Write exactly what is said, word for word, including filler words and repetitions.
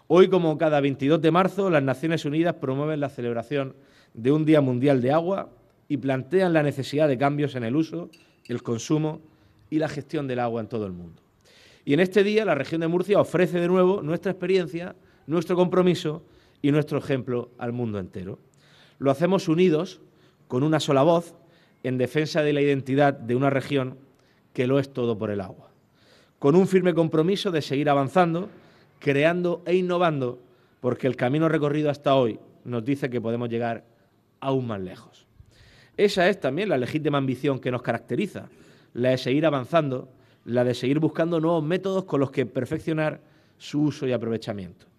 Hoy, como cada veintidós de marzo, las Naciones Unidas promueven la celebración de un Día Mundial de Agua y plantean la necesidad de cambios en el uso, el consumo y la gestión del agua en todo el mundo. Y en este día la región de Murcia ofrece de nuevo nuestra experiencia, nuestro compromiso y nuestro ejemplo al mundo entero. Lo hacemos unidos, con una sola voz, en defensa de la identidad de una región que lo es todo por el agua, con un firme compromiso de seguir avanzando, creando e innovando, porque el camino recorrido hasta hoy nos dice que podemos llegar aún más lejos. Esa es también la legítima ambición que nos caracteriza, la de seguir avanzando, la de seguir buscando nuevos métodos con los que perfeccionar su uso y aprovechamiento.